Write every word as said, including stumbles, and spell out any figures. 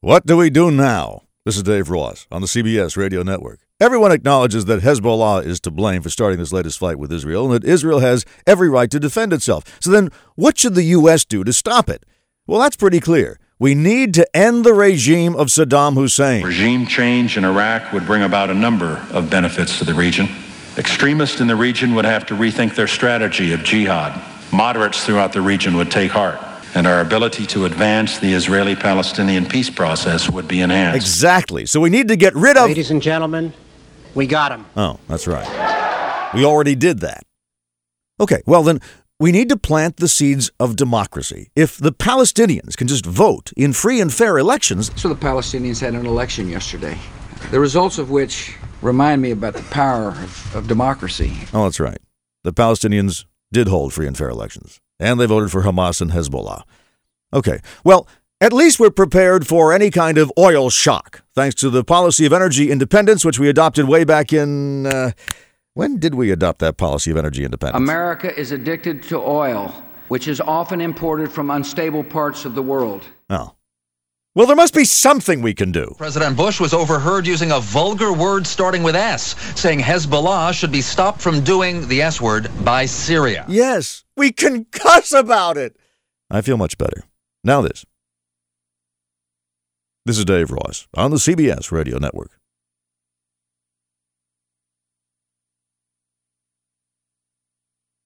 What do we do now? This is Dave Ross on the C B S Radio Network. Everyone acknowledges that Hezbollah is to blame for starting this latest fight with Israel and that Israel has every right to defend itself. So then what should the U S do to stop it? Well, that's pretty clear. We need to end the regime of Saddam Hussein. Regime change in Iraq would bring about a number of benefits to the region. Extremists in the region would have to rethink their strategy of jihad. Moderates throughout the region would take heart, and our ability to advance the Israeli-Palestinian peace process would be enhanced. Exactly. So we need to get rid of... Ladies and gentlemen, we got him. Oh, that's right. We already did that. Okay, well then, we need to plant the seeds of democracy. If the Palestinians can just vote in free and fair elections... So the Palestinians had an election yesterday, the results of which remind me about the power of, of democracy. Oh, that's right. The Palestinians did hold free and fair elections, and they voted for Hamas and Hezbollah. Okay, well, at least we're prepared for any kind of oil shock, thanks to the policy of energy independence, which we adopted way back in... Uh, when did we adopt that policy of energy independence? America is addicted to oil, which is often imported from unstable parts of the world. Oh. Well, there must be something we can do. President Bush was overheard using a vulgar word starting with S, saying Hezbollah should be stopped from doing the S word by Syria. Yes, we can cuss about it. I feel much better. Now this. This is Dave Ross on the C B S Radio Network.